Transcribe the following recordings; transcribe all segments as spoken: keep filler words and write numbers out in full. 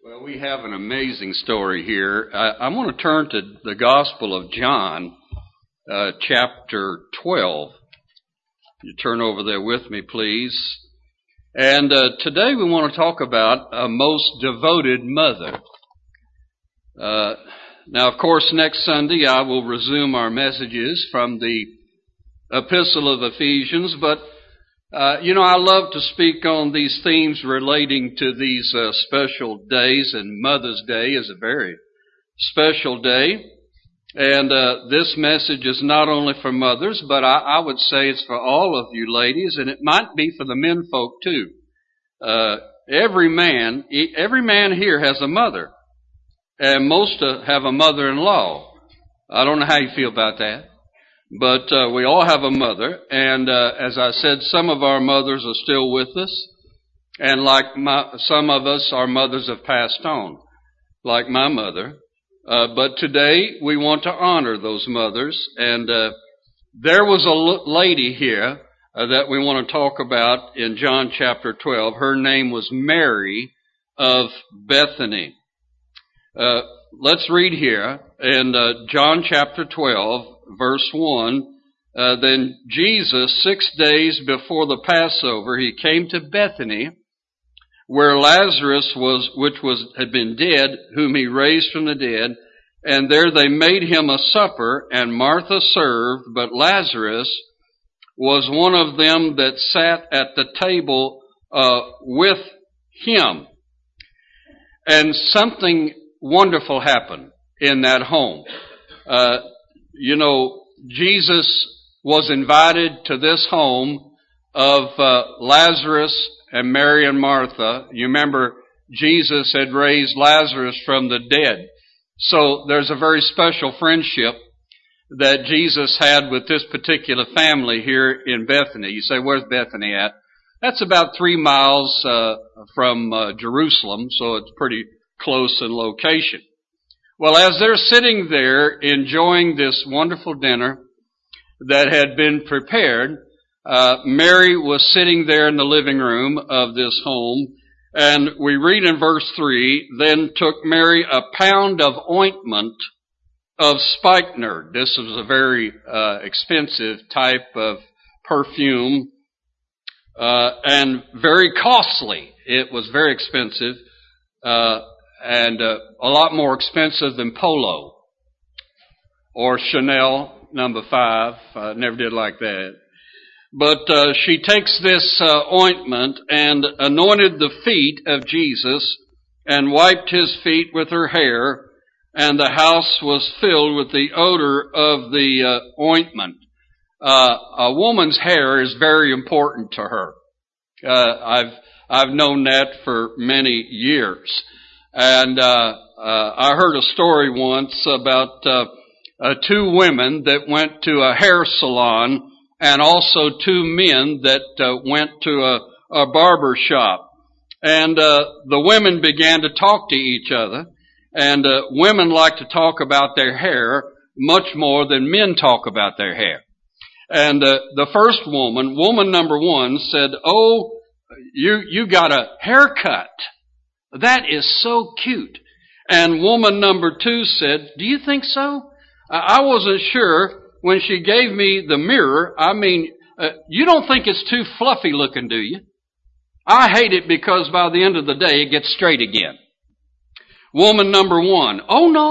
Well, we have an amazing story here. I, I want to turn to the Gospel of John, uh, chapter twelve. You turn over there with me, please. And uh, today we want to talk about a most devoted mother. Uh, now, of course, next Sunday I will resume our messages from the Epistle of Ephesians, but Uh, you know, I love to speak on these themes relating to these uh, special days, and Mother's Day is a very special day. And uh, this message is not only for mothers, but I, I would say it's for all of you ladies, and it might be for the men folk too. Uh, every man, every man here has a mother, and most uh, have a mother-in-law. I don't know how you feel about that. But uh, we all have a mother, and uh, as I said, some of our mothers are still with us, and like my, some of us, our mothers have passed on, like my mother. Uh, but today we want to honor those mothers, and uh, there was a l- lady here uh, that we want to talk about in John chapter twelve. Her name was Mary of Bethany. Uh, let's read here in uh, John chapter twelve. Verse one, uh, then Jesus, six days before the Passover, he came to Bethany, where Lazarus was, which was had been dead, whom he raised from the dead. And there they made him a supper, and Martha served, but Lazarus was one of them that sat at the table uh, with him. And something wonderful happened in that home. Uh, You know, Jesus was invited to this home of uh, Lazarus and Mary and Martha. You remember, Jesus had raised Lazarus from the dead. So there's a very special friendship that Jesus had with this particular family here in Bethany. You say, where's Bethany at? That's about three miles uh, from uh, Jerusalem, so it's pretty close in location. Well, as they're sitting there enjoying this wonderful dinner that had been prepared, uh, Mary was sitting there in the living room of this home, and we read in verse three, then took Mary a pound of ointment of spikenard. This was a very uh, expensive type of perfume, uh, and very costly. It was very expensive. Uh, And uh, a lot more expensive than Polo or Chanel number five. I never did like that. But uh, she takes this uh, ointment and anointed the feet of Jesus and wiped his feet with her hair, and the house was filled with the odor of the uh, ointment. Uh, a woman's hair is very important to her. Uh, I've I've known that for many years. And uh, uh, I heard a story once about uh, uh, two women that went to a hair salon, and also two men that uh, went to a, a barber shop. And uh, the women began to talk to each other, and uh, women like to talk about their hair much more than men talk about their hair. And uh, the first woman, woman number one, said, "Oh, you you got a haircut. That is so cute." And woman number two said, "Do you think so? I wasn't sure when she gave me the mirror. I mean, uh, you don't think it's too fluffy looking, do you? I hate it because by the end of the day it gets straight again." Woman number one, "Oh no,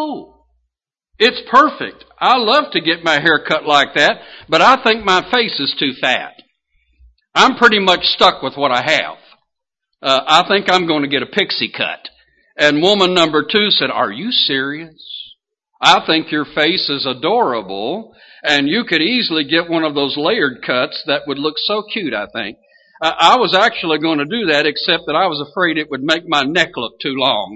it's perfect. I love to get my hair cut like that, but I think my face is too fat. I'm pretty much stuck with what I have. Uh, I think I'm going to get a pixie cut." And woman number two said, "Are you serious? I think your face is adorable, and you could easily get one of those layered cuts that would look so cute, I think. Uh, I was actually going to do that, except that I was afraid it would make my neck look too long."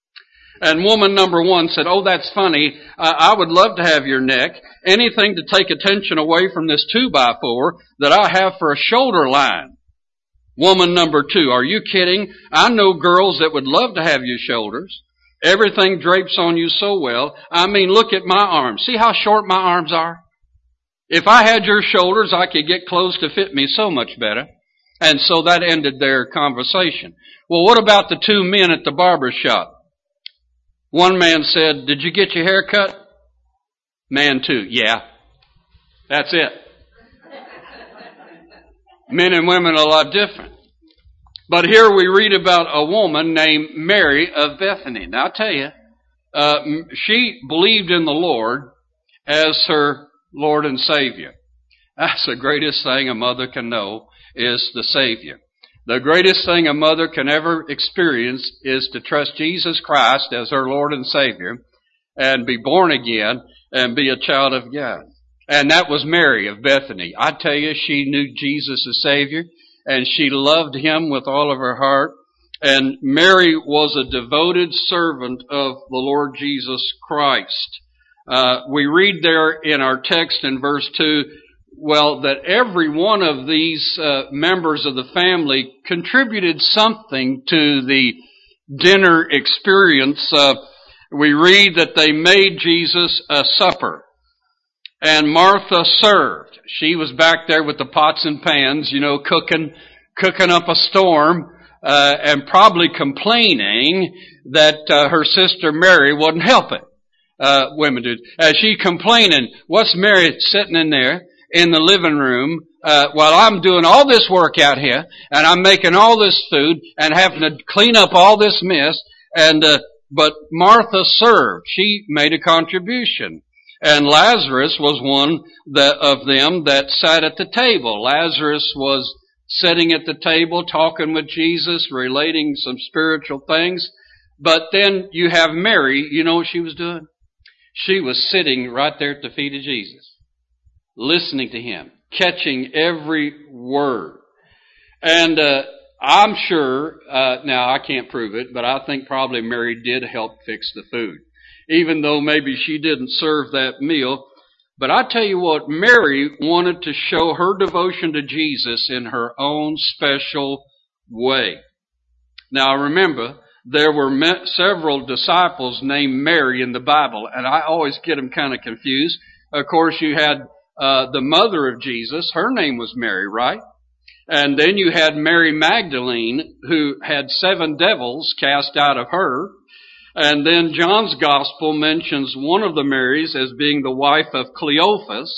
And woman number one said, "Oh, that's funny. Uh, I would love to have your neck. Anything to take attention away from this two by four that I have for a shoulder line." Woman number two, "Are you kidding? I know girls that would love to have your shoulders. Everything drapes on you so well. I mean, look at my arms. See how short my arms are? If I had your shoulders, I could get clothes to fit me so much better." And so that ended their conversation. Well, what about the two men at the barber shop? One man said, "Did you get your hair cut?" Man two, "Yeah." That's it. Men and women are a lot different. But here we read about a woman named Mary of Bethany. Now I'll tell you, uh, she believed in the Lord as her Lord and Savior. That's the greatest thing a mother can know, is the Savior. The greatest thing a mother can ever experience is to trust Jesus Christ as her Lord and Savior and be born again and be a child of God. And that was Mary of Bethany. I tell you, she knew Jesus as Savior, and she loved Him with all of her heart. And Mary was a devoted servant of the Lord Jesus Christ. Uh, we read there in our text in verse two, well, that every one of these uh, members of the family contributed something to the dinner experience. Uh, we read that they made Jesus a supper. And Martha served. She was back there with the pots and pans, you know, cooking, cooking up a storm, uh, and probably complaining that uh, her sister Mary wouldn't help it. Uh, women do. Uh, she complaining, "What's Mary sitting in there in the living room uh, while I'm doing all this work out here, and I'm making all this food and having to clean up all this mess?" And uh, but Martha served. She made a contribution. And Lazarus was one that, of them that sat at the table. Lazarus was sitting at the table talking with Jesus, relating some spiritual things. But then you have Mary, you know what she was doing? She was sitting right there at the feet of Jesus, listening to Him, catching every word. And uh, I'm sure, uh, now I can't prove it, but I think probably Mary did help fix the food, even though maybe she didn't serve that meal. But I tell you what, Mary wanted to show her devotion to Jesus in her own special way. Now remember, there were several disciples named Mary in the Bible, and I always get them kind of confused. Of course, you had uh, the mother of Jesus. Her name was Mary, right? And then you had Mary Magdalene, who had seven devils cast out of her. And then John's Gospel mentions one of the Marys as being the wife of Cleophas.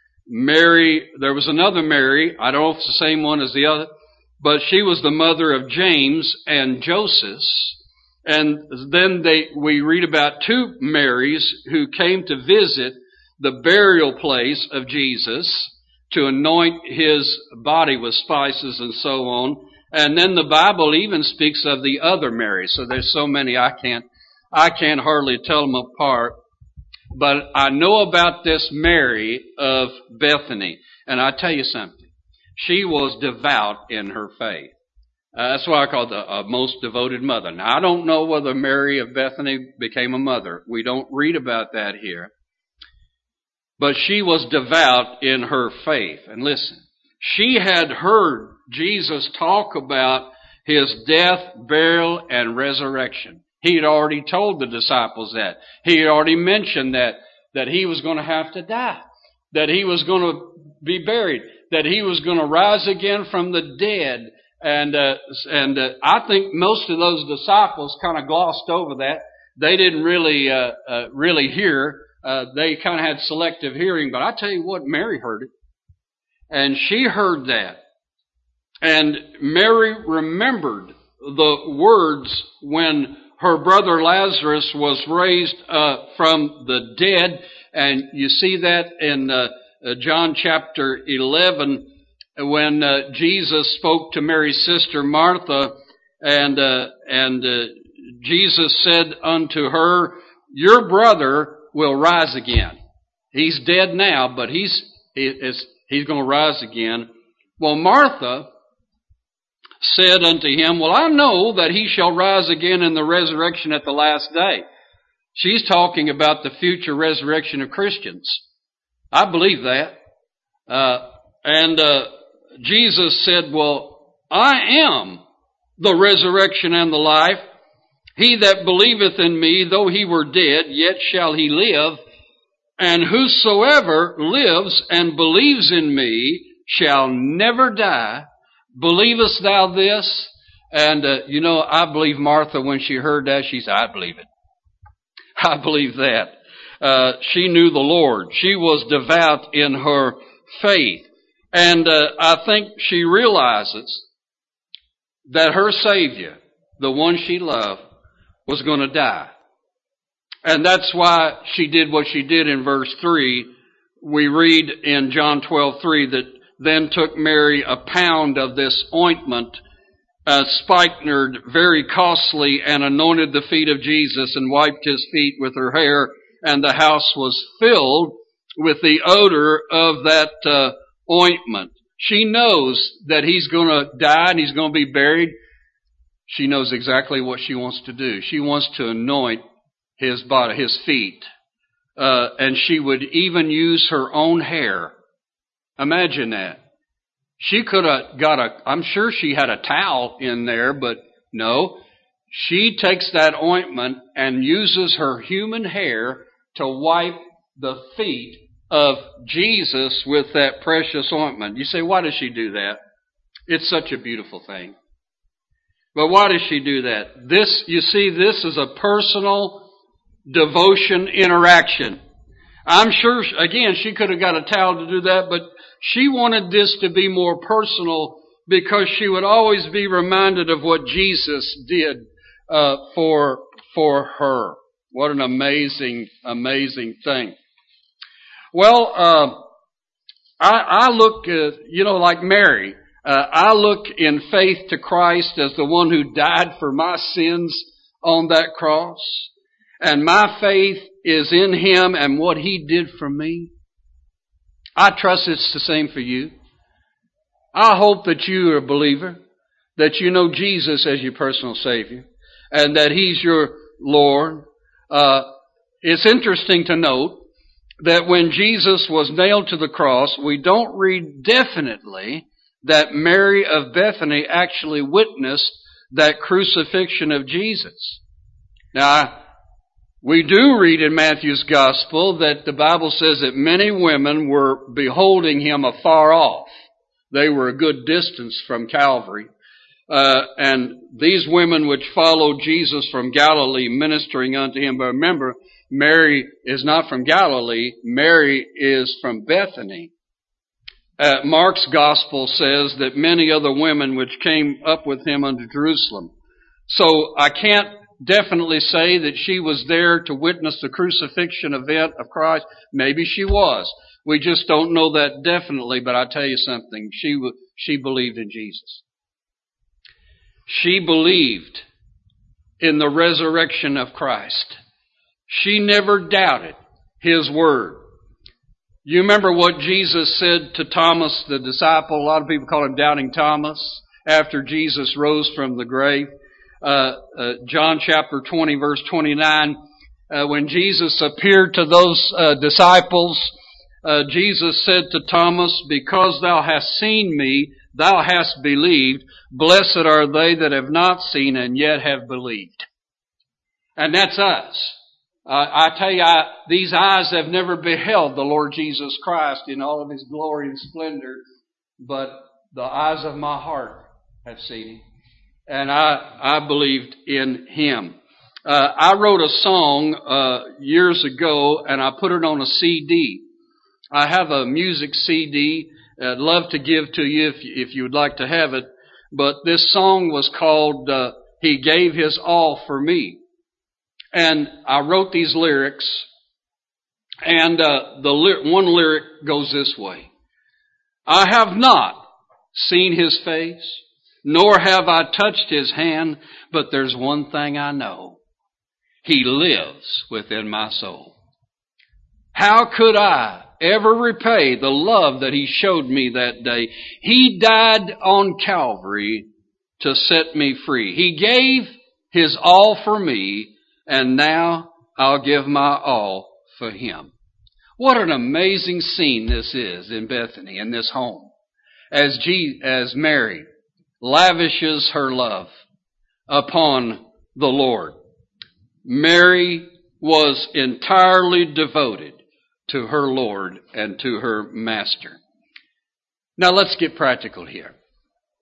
Mary, there was another Mary, I don't know if it's the same one as the other, but she was the mother of James and Joseph. And then they, we read about two Marys who came to visit the burial place of Jesus to anoint His body with spices and so on. And then the Bible even speaks of the other Mary. So there's so many I can't I can't hardly tell them apart. But I know about this Mary of Bethany. And I tell you something. She was devout in her faith. Uh, that's why I call it the uh, most devoted mother. Now, I don't know whether Mary of Bethany became a mother. We don't read about that here. But she was devout in her faith. And listen, she had heard Jesus talk about His death, burial, and resurrection. He had already told the disciples that. He had already mentioned that, that He was going to have to die, that He was going to be buried, that He was going to rise again from the dead. And uh, and uh, I think most of those disciples kind of glossed over that. They didn't really uh, uh, really hear. Uh, they kind of had selective hearing. But I tell you what, Mary heard it. And she heard that. And Mary remembered the words when her brother Lazarus was raised uh, from the dead. And you see that in uh, uh, John chapter eleven when uh, Jesus spoke to Mary's sister Martha. And, uh, and uh, Jesus said unto her, "Your brother will rise again." He's dead now, but he's, he is, he's going to rise again. Well, Martha said unto him, "Well, I know that he shall rise again in the resurrection at the last day." She's talking about the future resurrection of Christians. I believe that. Uh, and uh, Jesus said, "Well, I am the resurrection and the life. He that believeth in me, though he were dead, yet shall he live. And whosoever lives and believes in me shall never die. Believest thou this?" And, uh, you know, I believe Martha, when she heard that, she said, "I believe it. I believe that. Uh, she knew the Lord. She was devout in her faith. And uh, I think she realizes that her Savior, the one she loved, was going to die. And that's why she did what she did in verse three. We read in John twelve three that then took Mary a pound of this ointment, uh, spikenard, very costly, and anointed the feet of Jesus and wiped his feet with her hair, and the house was filled with the odor of that uh, ointment. She knows that he's going to die and he's going to be buried. She knows exactly what she wants to do. She wants to anoint his body, his feet. Uh, and she would even use her own hair. Imagine that. She could have got a, I'm sure she had a towel in there, but no. She takes that ointment and uses her human hair to wipe the feet of Jesus with that precious ointment. You say, why does she do that? It's such a beautiful thing. But why does she do that? This, you see, this is a personal devotion interaction. I'm sure, again, she could have got a towel to do that, but she wanted this to be more personal because she would always be reminded of what Jesus did uh, for for her. What an amazing, amazing thing. Well, uh, I, I look, uh, you know, like Mary. Uh, I look in faith to Christ as the one who died for my sins on that cross. And my faith is in Him and what He did for me. I trust it's the same for you. I hope that you are a believer, that you know Jesus as your personal Savior, and that He's your Lord. Uh, it's interesting to note that when Jesus was nailed to the cross, we don't read definitely that Mary of Bethany actually witnessed that crucifixion of Jesus. Now, we do read in Matthew's Gospel that the Bible says that many women were beholding Him afar off. They were a good distance from Calvary. Uh, and these women which followed Jesus from Galilee ministering unto Him. But remember, Mary is not from Galilee. Mary is from Bethany. Uh, Mark's Gospel says that many other women which came up with Him unto Jerusalem. So I can't definitely say that she was there to witness the crucifixion event of Christ. Maybe she was. We just don't know that definitely, but I'll tell you something. She she believed in Jesus. She believed in the resurrection of Christ. She never doubted His word. You remember what Jesus said to Thomas, the disciple? A lot of people call him Doubting Thomas, after Jesus rose from the grave. Uh, uh, John chapter twenty, verse twenty-nine, uh, when Jesus appeared to those uh, disciples, uh, Jesus said to Thomas, because thou hast seen me, thou hast believed. Blessed are they that have not seen and yet have believed. And that's us. Uh, I tell you, I, these eyes have never beheld the Lord Jesus Christ in all of His glory and splendor, but the eyes of my heart have seen Him. And I, I believed in Him. Uh, I wrote a song uh, years ago, and I put it on a C D. I have a music C D I'd love to give to you if, if you would like to have it. But this song was called uh, He Gave His All for Me. And I wrote these lyrics, and uh, the ly- one lyric goes this way. I have not seen His face, nor have I touched His hand, but there's one thing I know. He lives within my soul. How could I ever repay the love that He showed me that day? He died on Calvary to set me free. He gave His all for me, and now I'll give my all for Him. What an amazing scene this is in Bethany, in this home. As G- as Mary lavishes her love upon the Lord. Mary was entirely devoted to her Lord and to her Master. Now let's get practical here.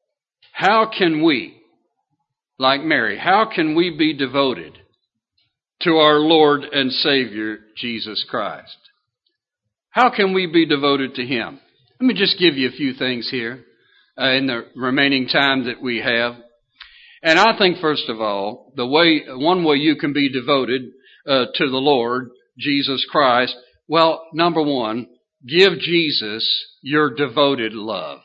How can we, like Mary, how can we be devoted to our Lord and Savior, Jesus Christ. How can we be devoted to Him? Let me just give you a few things here uh, in the remaining time that we have. And I think, first of all, the way, one way you can be devoted uh, to the Lord, Jesus Christ, well, number one, give Jesus your devoted love.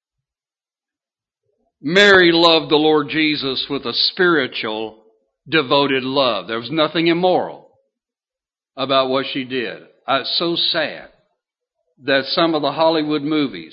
Mary loved the Lord Jesus with a spiritual, devoted love. There was nothing immoral about what she did. It's so sad that some of the Hollywood movies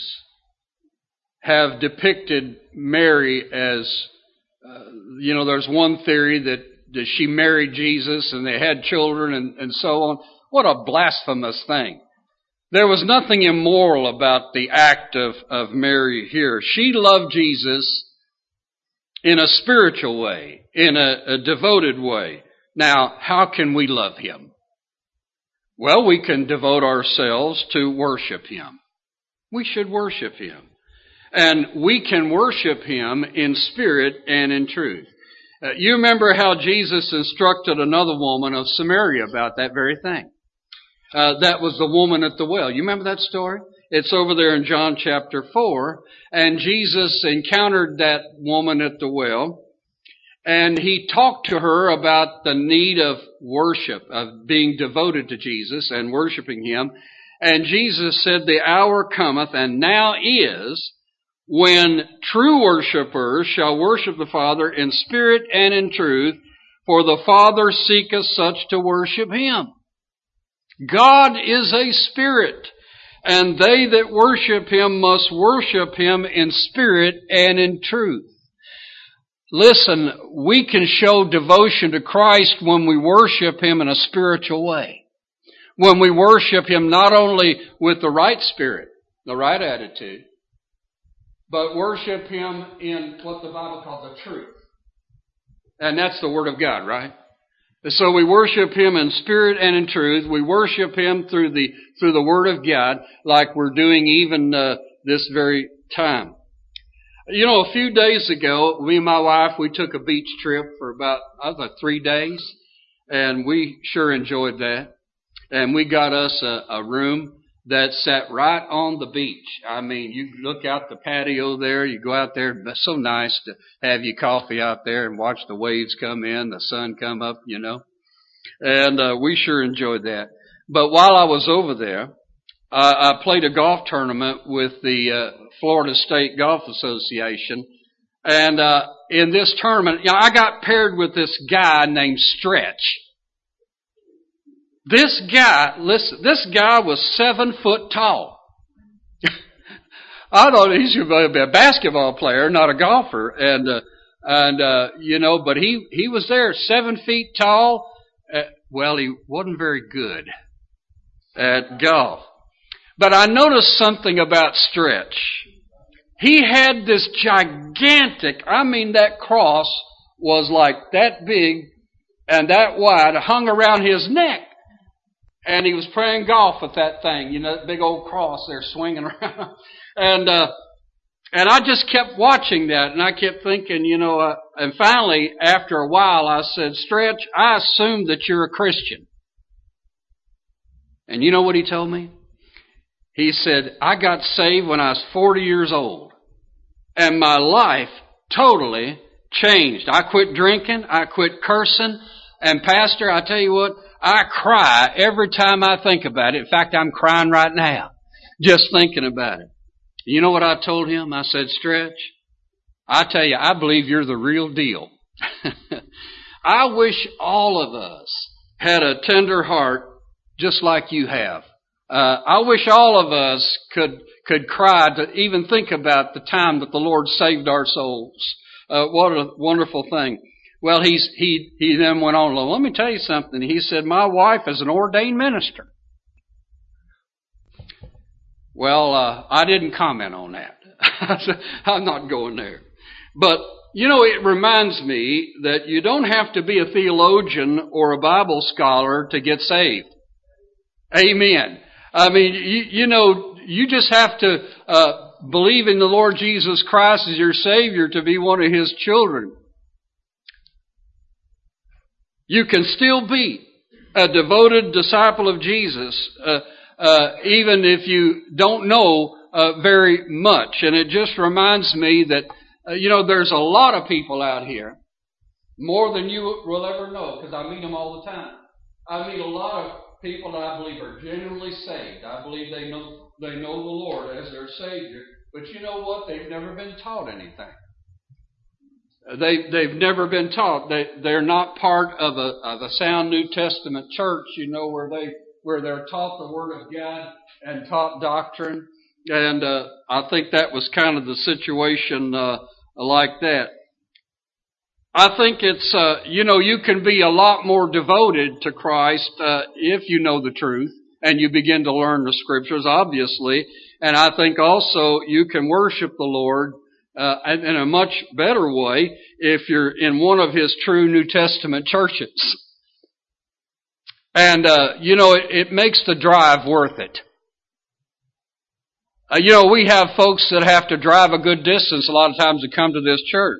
have depicted Mary as, uh, you know, there's one theory that, that she married Jesus and they had children and, and so on. What a blasphemous thing. There was nothing immoral about the act of, of Mary here. She loved Jesus in a spiritual way, in a, a devoted way. Now, how can we love Him? Well, we can devote ourselves to worship Him. We should worship Him. And we can worship Him in spirit and in truth. Uh, you remember how Jesus instructed another woman of Samaria about that very thing. Uh, that was the woman at the well. You remember that story? It's over there in John chapter four. And Jesus encountered that woman at the well. And He talked to her about the need of worship, of being devoted to Jesus and worshiping Him. And Jesus said, the hour cometh, and now is, when true worshipers shall worship the Father in spirit and in truth, for the Father seeketh such to worship Him. God is a spirit, and they that worship Him must worship Him in spirit and in truth. Listen, we can show devotion to Christ when we worship Him in a spiritual way. When we worship Him not only with the right spirit, the right attitude, but worship Him in what the Bible calls the truth. And that's the Word of God, right? So we worship Him in spirit and in truth. We worship Him through the through the Word of God, like we're doing even uh, this very time. You know, a few days ago, me and my wife, we took a beach trip for about, I was like three days, and we sure enjoyed that. And we got us a, a room that sat right on the beach. I mean, you look out the patio there, you go out there, it's so nice to have your coffee out there and watch the waves come in, the sun come up, you know. And uh, we sure enjoyed that. But while I was over there, uh, I played a golf tournament with the uh, Florida State Golf Association. And uh, in this tournament, you know, I got paired with this guy named Stretch. This guy, listen, this guy was seven foot tall. I thought he should be a basketball player, not a golfer. And, uh, and, uh, you know, but he, he was there, seven feet tall. Uh, well, he wasn't very good at golf. But I noticed something about Stretch. He had this gigantic, I mean, that cross was like that big and that wide, hung around his neck. And he was playing golf with that thing, you know, that big old cross there swinging around. And, uh, and I just kept watching that, and I kept thinking, you know, uh, and finally, after a while, I said, Stretch, I assume that you're a Christian. And you know what he told me? He said, I got saved when I was forty years old, and my life totally changed. I quit drinking, I quit cursing, and Pastor, I tell you what, I cry every time I think about it. In fact, I'm crying right now, just thinking about it. You know what I told him? I said, Stretch, I tell you, I believe you're the real deal. I wish all of us had a tender heart just like you have. Uh, I wish all of us could could cry to even think about the time that the Lord saved our souls. Uh, what a wonderful thing. Well, he's, he, he then went on, let me tell you something. He said, my wife is an ordained minister. Well, uh, I didn't comment on that. I'm not going there. But, you know, it reminds me that you don't have to be a theologian or a Bible scholar to get saved. Amen. I mean, you, you know, you just have to uh, believe in the Lord Jesus Christ as your Savior to be one of His children. You can still be a devoted disciple of Jesus, uh, uh, even if you don't know uh, very much. And it just reminds me that, uh, you know, there's a lot of people out here, more than you will ever know, because I meet them all the time. I meet a lot of people that I believe are genuinely saved. I believe they know they know the Lord as their Savior. But you know what? They've never been taught anything. They, they've never been taught. They, they're not part of a, of a sound New Testament church, you know, where, they, where they're taught the Word of God and taught doctrine. And uh, I think that was kind of the situation uh, like that. I think it's, uh, you know, you can be a lot more devoted to Christ uh, if you know the truth and you begin to learn the Scriptures, obviously. And I think also you can worship the Lord uh, in a much better way if you're in one of His true New Testament churches. And, uh, you know, it, it makes the drive worth it. Uh, you know, we have folks that have to drive a good distance a lot of times to come to this church.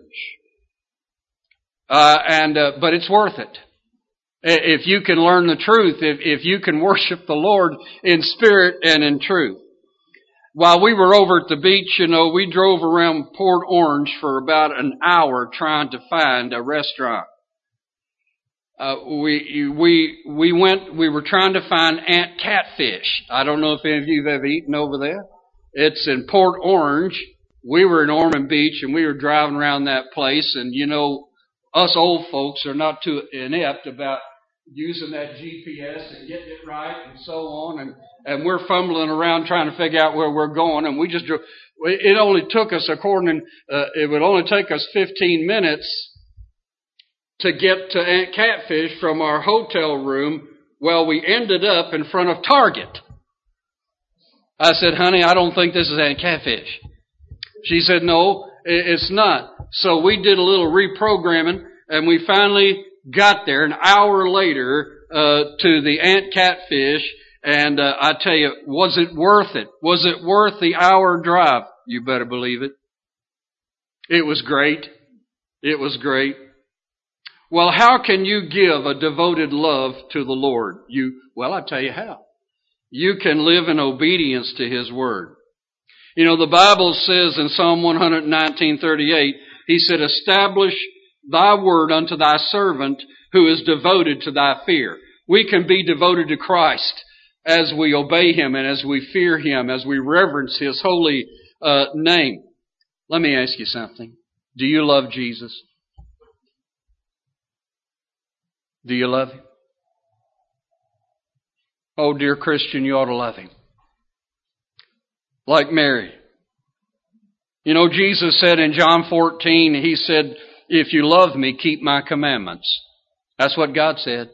Uh, and, uh, but it's worth it. If you can learn the truth, if, if you can worship the Lord in spirit and in truth. While we were over at the beach, you know, we drove around Port Orange for about an hour trying to find a restaurant. Uh, we, we, we went, we were trying to find Aunt Catfish. I don't know if any of you have ever eaten over there. It's in Port Orange. We were in Ormond Beach and we were driving around that place, and you know, us old folks are not too inept about using that G P S and getting it right and so on. And, and we're fumbling around trying to figure out where we're going. And we just drove. It only took us, according, uh, it would only take us fifteen minutes to get to Aunt Catfish from our hotel room. Well, we ended up in front of Target. I said, honey, I don't think this is Aunt Catfish. She said, no, it's not. So we did a little reprogramming, and we finally got there an hour later uh, to the Aunt Catfish. And uh, I tell you, was it worth it? Was it worth the hour drive? You better believe it. It was great. It was great. Well, how can you give a devoted love to the Lord? You, well, I'll tell you how. You can live in obedience to His Word. You know, the Bible says in Psalm one nineteen thirty-eight, He said, establish Thy word unto Thy servant who is devoted to Thy fear. We can be devoted to Christ as we obey Him and as we fear Him, as we reverence His holy uh, name. Let me ask you something. Do you love Jesus? Do you love Him? Oh, dear Christian, you ought to love Him. Like Mary. You know, Jesus said in John fourteen, He said, if you love Me, keep My commandments. That's what God said.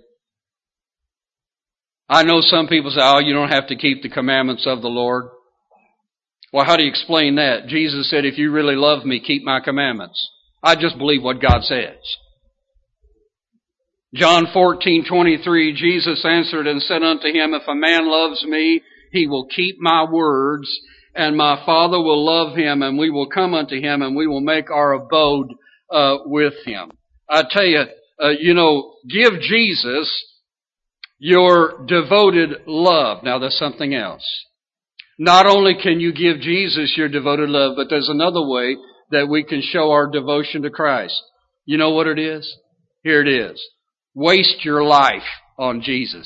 I know some people say, oh, you don't have to keep the commandments of the Lord. Well, how do you explain that? Jesus said, if you really love Me, keep My commandments. I just believe what God says. John fourteen twenty-three, Jesus answered and said unto him, if a man loves Me, he will keep My words, and My Father will love him, and we will come unto him, and we will make our abode uh, with him. I tell you, uh, you know, give Jesus your devoted love. Now, there's something else. Not only can you give Jesus your devoted love, but there's another way that we can show our devotion to Christ. You know what it is? Here it is. Waste your life on Jesus.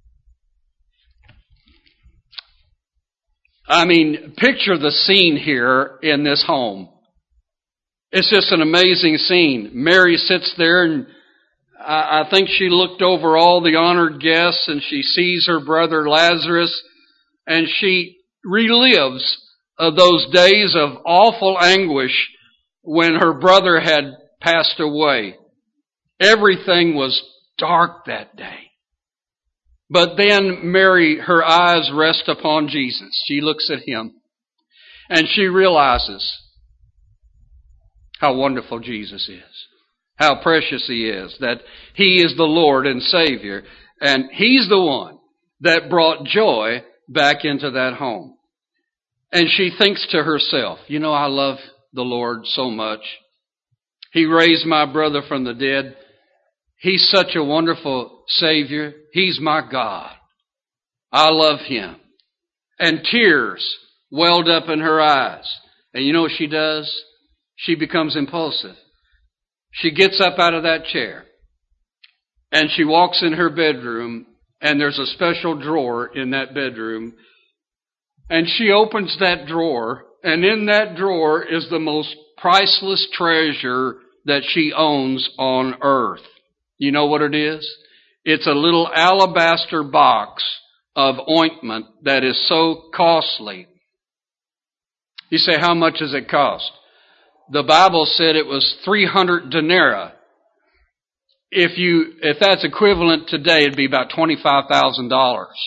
I mean, picture the scene here in this home. It's just an amazing scene. Mary sits there, and I think she looked over all the honored guests, and she sees her brother Lazarus, and she relives uh, those days of awful anguish when her brother had passed away. Everything was dark that day. But then Mary, her eyes rest upon Jesus. She looks at Him, and she realizes how wonderful Jesus is, how precious He is, that He is the Lord and Savior, and He's the one that brought joy back into that home. And she thinks to herself, you know, I love the Lord so much. He raised my brother from the dead. He's such a wonderful Savior. He's my God. I love Him. And tears welled up in her eyes. And you know what she does? She becomes impulsive. She gets up out of that chair. And she walks in her bedroom. And there's a special drawer in that bedroom. And she opens that drawer. And in that drawer is the most priceless treasure that she owns on earth. You know what it is? It's a little alabaster box of ointment that is so costly. You say, how much does it cost? The Bible said it was three hundred denarii. If you, if that's equivalent today, it'd be about twenty-five thousand dollars.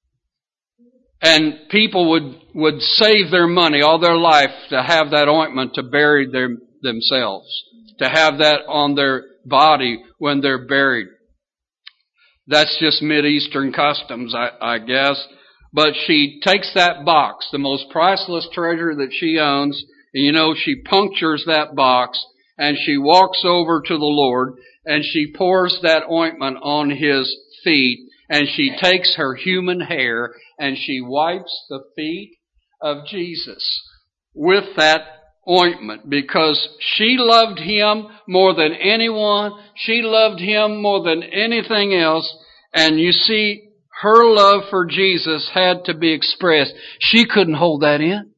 And people would, would save their money all their life to have that ointment to bury their, themselves, to have that on their body when they're buried. That's just Mideastern customs, I, I guess. But she takes that box, the most priceless treasure that she owns, and you know, she punctures that box, and she walks over to the Lord, and she pours that ointment on His feet, and she takes her human hair, and she wipes the feet of Jesus with that ointment, because she loved Him more than anyone. She loved Him more than anything else. And you see, her love for Jesus had to be expressed. She couldn't hold that in.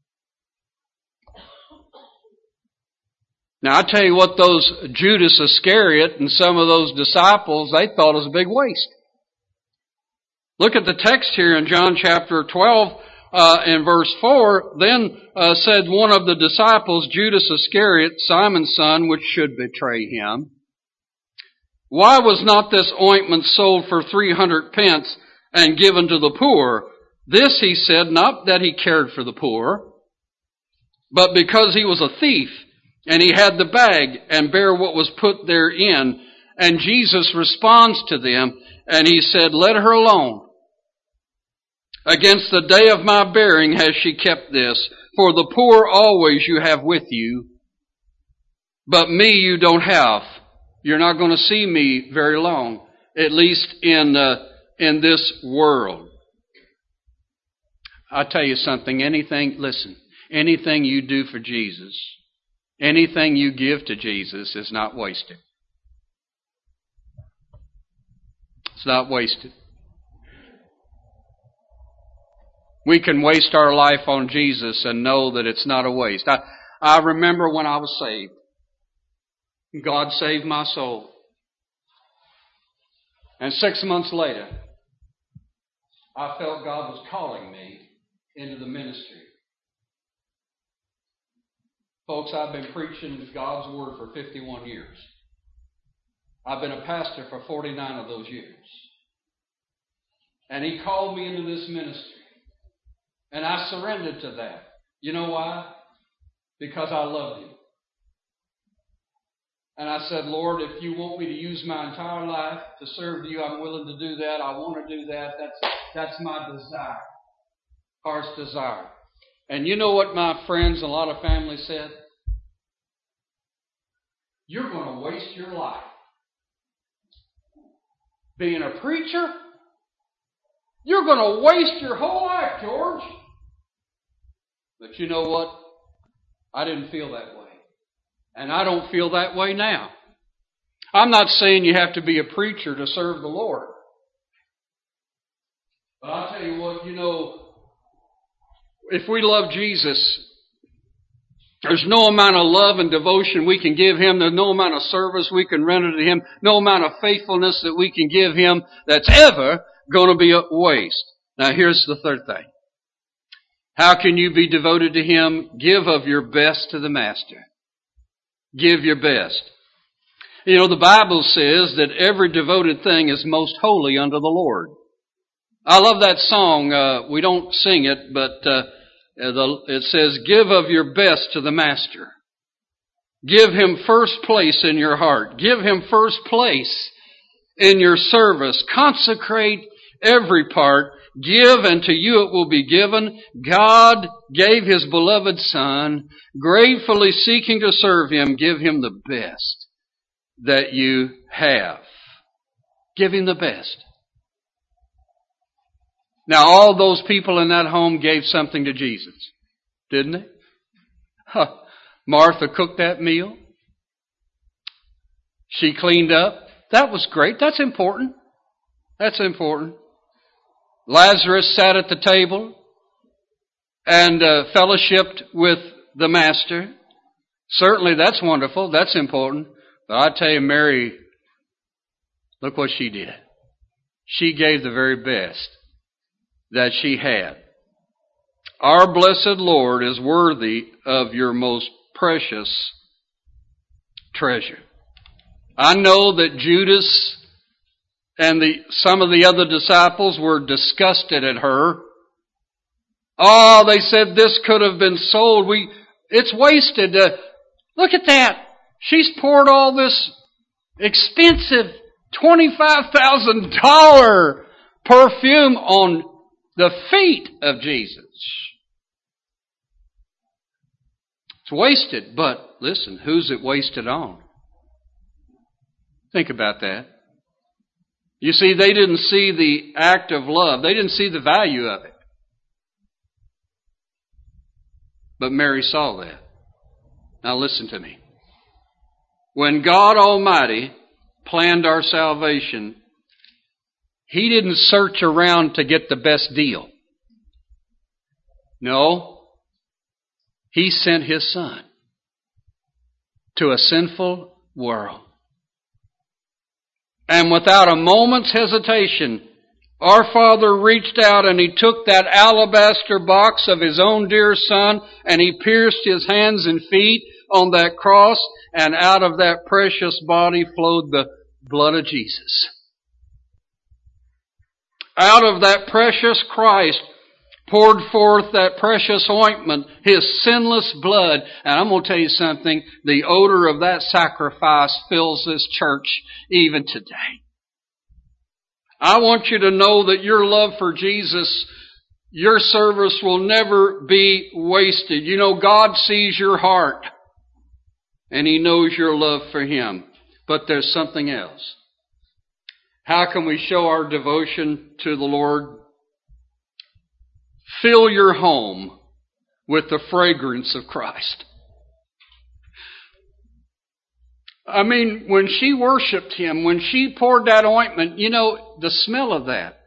Now I tell you what, those Judas Iscariot and some of those disciples, they thought it was a big waste. Look at the text here in John chapter twelve. Uh, in verse four, then uh, said one of the disciples, Judas Iscariot, Simon's son, which should betray Him, why was not this ointment sold for three hundred pence and given to the poor? This he said, not that He cared for the poor, but because He was a thief, and He had the bag and bare what was put therein. And Jesus responds to them, and He said, let her alone. Against the day of my bearing has she kept this. For the poor always you have with you, but me you don't have. You're not going to see me very long, at least in uh, in this world. I'll tell you something, anything, listen, anything you do for Jesus, anything you give to Jesus is not wasted. It's not wasted. We can waste our life on Jesus and know that it's not a waste. I, I remember when I was saved. God saved my soul. And six months later, I felt God was calling me into the ministry. Folks, I've been preaching God's Word for fifty-one years. I've been a pastor for forty-nine of those years. And He called me into this ministry. And I surrendered to that. You know why? Because I love Him. And I said, Lord, if you want me to use my entire life to serve you, I'm willing to do that. I want to do that. That's, that's my desire. Heart's desire. And you know what my friends and a lot of family said? You're going to waste your life being a preacher. You're going to waste your whole life, George. But you know what? I didn't feel that way. And I don't feel that way now. I'm not saying you have to be a preacher to serve the Lord. But I'll tell you what, you know, if we love Jesus, there's no amount of love and devotion we can give Him. There's no amount of service we can render to Him. No amount of faithfulness that we can give Him that's ever going to be a waste. Now here's the third thing. How can you be devoted to Him? Give of your best to the Master. Give your best. You know, the Bible says that every devoted thing is most holy unto the Lord. I love that song. Uh, we don't sing it, but uh, the, it says, give of your best to the Master. Give Him first place in your heart. Give Him first place in your service. Consecrate every part. Give, and to you it will be given. God gave His beloved Son, gratefully seeking to serve Him. Give Him the best. that you have. Give him the best. Now, all those people in that home gave something to Jesus, didn't they? Huh. Martha cooked that meal. She cleaned up. That was great. That's important. That's important. Lazarus sat at the table and uh, fellowshipped with the Master. Certainly that's wonderful. That's important. But I tell you, Mary, look what she did. She gave the very best that she had. Our blessed Lord is worthy of your most precious treasure. I know that Judas and the, some of the other disciples were disgusted at her. Oh, they said this could have been sold. We, it's wasted. Uh, look at that. She's poured all this expensive twenty-five thousand dollars perfume on the feet of Jesus. It's wasted, but listen, who's it wasted on? Think about that. You see, they didn't see the act of love. They didn't see the value of it. But Mary saw that. Now listen to me. When God Almighty planned our salvation, He didn't search around to get the best deal. No. He sent His Son to a sinful world. And without a moment's hesitation, our Father reached out and He took that alabaster box of His own dear Son and He pierced His hands and feet on that cross, and out of that precious body flowed the blood of Jesus. Out of that precious Christ poured forth that precious ointment, His sinless blood. And I'm going to tell you something, the odor of that sacrifice fills this church even today. I want you to know that your love for Jesus, your service will never be wasted. You know, God sees your heart and He knows your love for Him. But there's something else. How can we show our devotion to the Lord? Fill your home with the fragrance of Christ. I mean, when she worshiped Him, when she poured that ointment, you know, the smell of that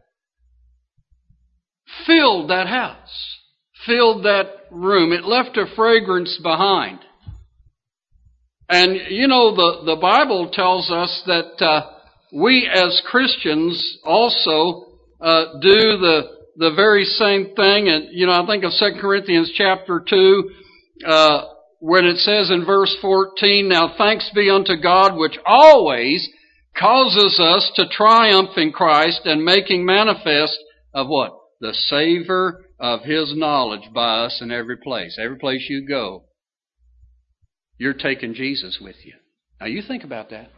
filled that house, filled that room. It left a fragrance behind. And, you know, the, the Bible tells us that uh, we as Christians also uh, do the the very same thing. And, you know, I think of Second Corinthians chapter two, uh, when it says in verse fourteen, now thanks be unto God which always causes us to triumph in Christ and making manifest of what? The savor of His knowledge by us in every place. Every place you go, you're taking Jesus with you. Now you think about that.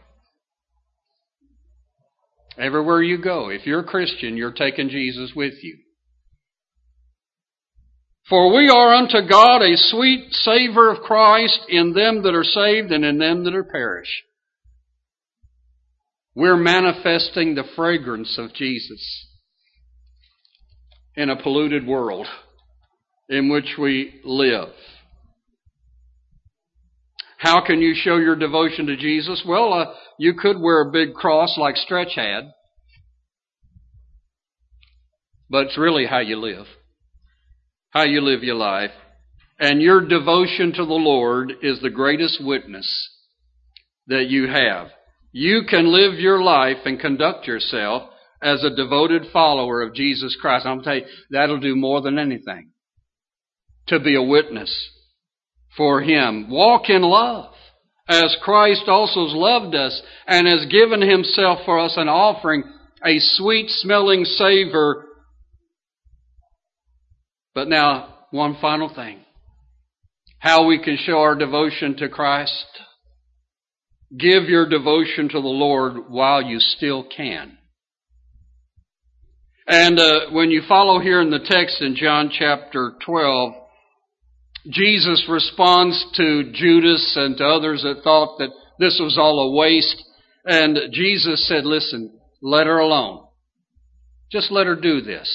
Everywhere you go, if you're a Christian, you're taking Jesus with you. For we are unto God a sweet savor of Christ in them that are saved and in them that are perished. We're manifesting the fragrance of Jesus in a polluted world in which we live. How can you show your devotion to Jesus? Well, uh, you could wear a big cross like Stretch had. But it's really how you live. How you live your life. And your devotion to the Lord is the greatest witness that you have. You can live your life and conduct yourself as a devoted follower of Jesus Christ. I'm going to tell you, that'll do more than anything to be a witness for Him. Walk in love as Christ also has loved us and has given Himself for us an offering, a sweet smelling savor. But now, one final thing. How we can show our devotion to Christ. Give your devotion to the Lord while you still can. And uh, when you follow here in the text in John chapter twelve, Jesus responds to Judas and to others that thought that this was all a waste. And Jesus said, listen, let her alone. Just let her do this.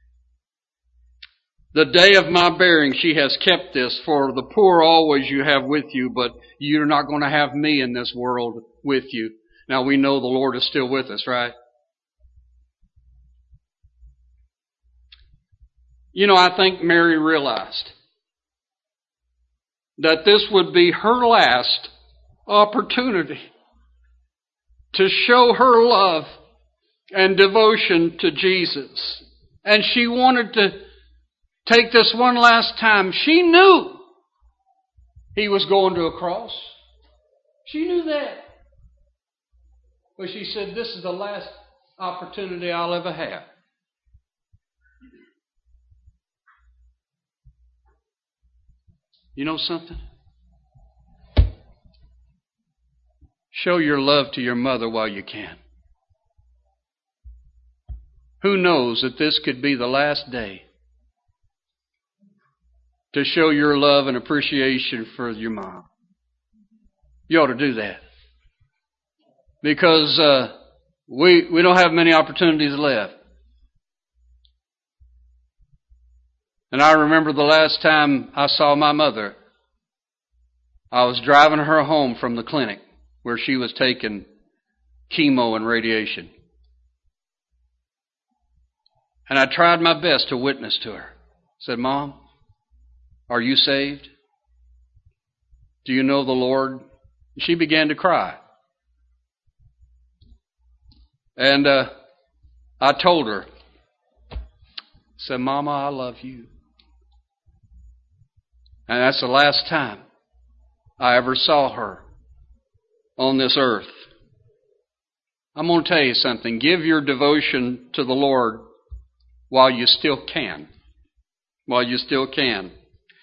The day of my bearing she has kept this, for the poor always you have with you, but you're not going to have me in this world with you. Now we know the Lord is still with us, right? You know, I think Mary realized that this would be her last opportunity to show her love and devotion to Jesus. And she wanted to take this one last time. She knew He was going to a cross. She knew that. But she said, this is the last opportunity I'll ever have. You know something? Show your love to your mother while you can. Who knows that this could be the last day to show your love and appreciation for your mom. You ought to do that. Because uh, we we don't have many opportunities left. And I remember the last time I saw my mother, I was driving her home from the clinic where she was taking chemo and radiation. And I tried my best to witness to her. I said, Mom, are you saved? Do you know the Lord? And she began to cry. And uh, I told her, I said, Mama, I love you. And that's the last time I ever saw her on this earth. I'm going to tell you something. Give your devotion to the Lord while you still can. While you still can.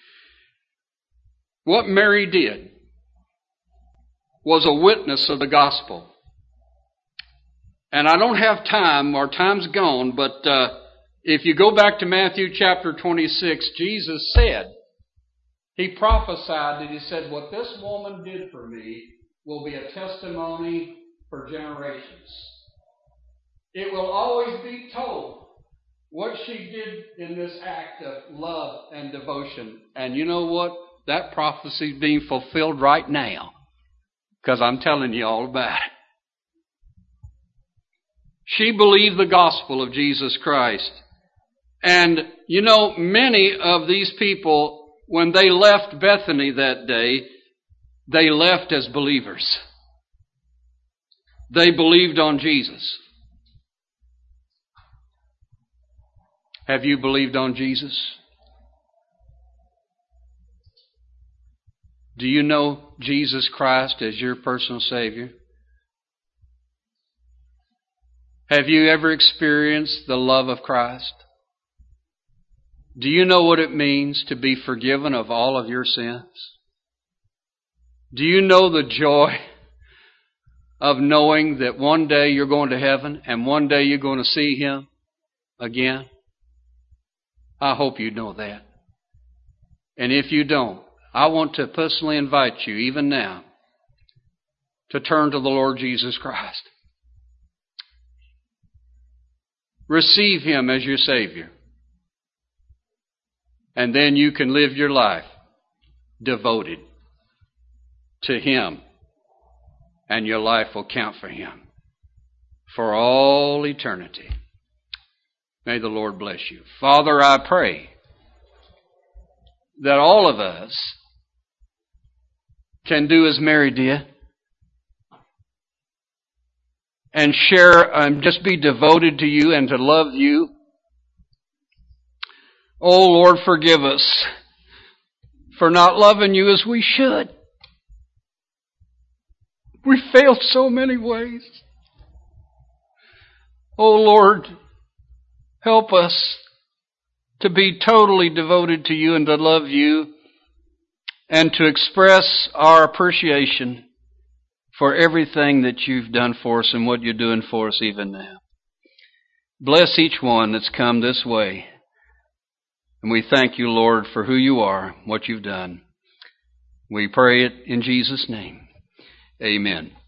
What Mary did was a witness of the gospel. And I don't have time, our time's gone, but uh, if you go back to Matthew chapter twenty-six, Jesus said, He prophesied that He said, what this woman did for me will be a testimony for generations. It will always be told what she did in this act of love and devotion. And you know what? That prophecy is being fulfilled right now. Because I'm telling you all about it. She believed the gospel of Jesus Christ. And, you know, many of these people, when they left Bethany that day, they left as believers. They believed on Jesus. Have you believed on Jesus? Do you know Jesus Christ as your personal Savior? Have you ever experienced the love of Christ? Do you know what it means to be forgiven of all of your sins? Do you know the joy of knowing that one day you're going to heaven and one day you're going to see Him again? I hope you know that. And if you don't, I want to personally invite you, even now, to turn to the Lord Jesus Christ. Receive Him as your Savior. And then you can live your life devoted to Him. And your life will count for Him for all eternity. May the Lord bless you. Father, I pray that all of us can do as Mary did and share and just be devoted to You and to love You. Oh Lord, forgive us for not loving You as we should. We failed so many ways. Oh Lord, help us to be totally devoted to You and to love You and to express our appreciation for everything that You've done for us and what You're doing for us even now. Bless each one that's come this way. And we thank You, Lord, for who You are, what You've done. We pray it in Jesus' name. Amen.